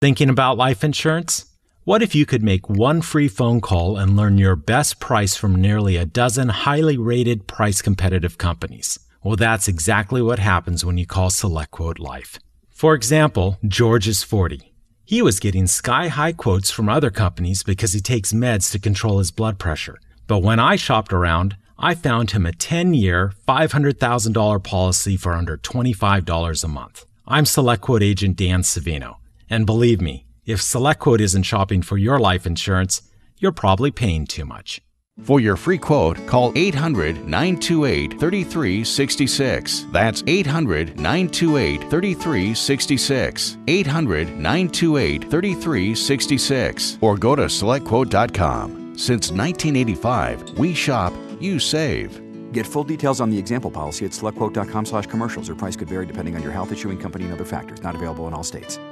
Thinking about life insurance? What if you could make one free phone call and learn your best price from nearly a dozen highly rated, price-competitive companies? Well, that's exactly what happens when you call SelectQuote Life. For example, George is 40. He was getting sky-high quotes from other companies because he takes meds to control his blood pressure. But when I shopped around, I found him a 10-year, $500,000 policy for under $25 a month. I'm SelectQuote agent Dan Savino. And believe me, if SelectQuote isn't shopping for your life insurance, you're probably paying too much. For your free quote, call 800-928-3366. That's 800-928-3366. 800-928-3366. Or go to SelectQuote.com. Since 1985, we shop, you save. Get full details on the example policy at SelectQuote.com/commercials. Or price could vary depending on your health, issuing company, and other factors. Not available in all states.